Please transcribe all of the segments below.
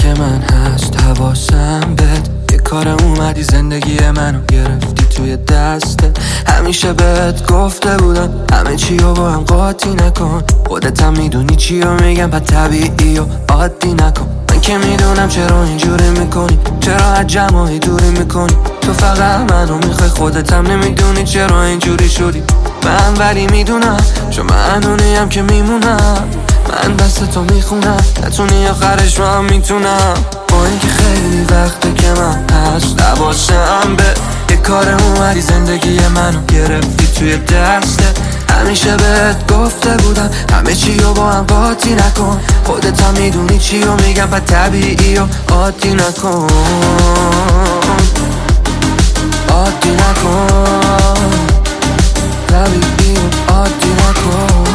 که من هست حواسم بهت، یه کار اومدی زندگی منو گرفتی توی دستت. همیشه بهت گفته بودم همه چی رو با هم قاطی نکن، خودت هم میدونی چی رو میگم پس طبیعی و عادی نکن. من که میدونم چرا اینجوری میکنی، چرا از جمعی دوری میکنی، تو فقط منو میخوای خودت هم نمیدونی چرا اینجوری شدی. من ولی میدونم چون منونیم که میمونم، من دست تو میخونم نتونی آخرش من میتونم. با اینکه خیلی وقته که من هست حواسم به، یه کار اومدی زندگی منو گرفتی توی دستت. همیشه بهت گفته بودم همه چی رو با هم قاطی نکن، خودت هم میدونی چی رو میگم پس طبیعی و عادی نکن، عادی نکن، طبیعی و عادی نکن.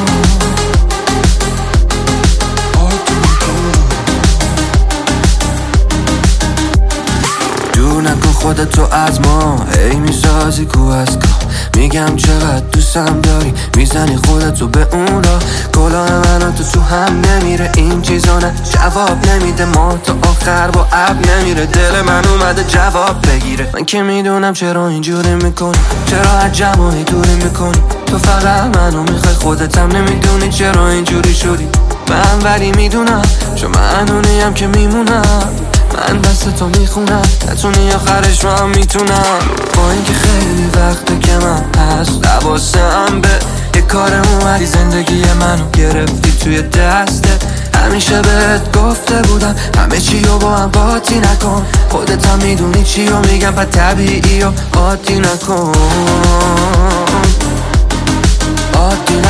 دور نکن خودتو از ما، هی میسازی کو از کا، میگم چقدر دوستم داری، میزنی خودتو به اون را. کلاه من و تو هم نمیره، این چیزا نه جواب نمیده، ما تا آخر با اب نمیره، دل من اومده جواب بگیره. من که میدونم چرا اینجوری میکنی، چرا از جمعی دوری میکنی، تو فقط منو میخوای خودت هم نمیدونی چرا اینجوری شدی. من ولی میدونم چون منونیم که میمونم، من دست تو میخونم نتونی آخرش من میتونم. با اینکه خیلی وقته که من هست حواسم به، یه کار اومدی زندگی منو گرفتی توی دستت. همیشه بهت گفته بودم همه چی رو با هم قاطی نکن، خودت هم میدونی چی رو میگم پس طبیعی و عادی نکن، عادی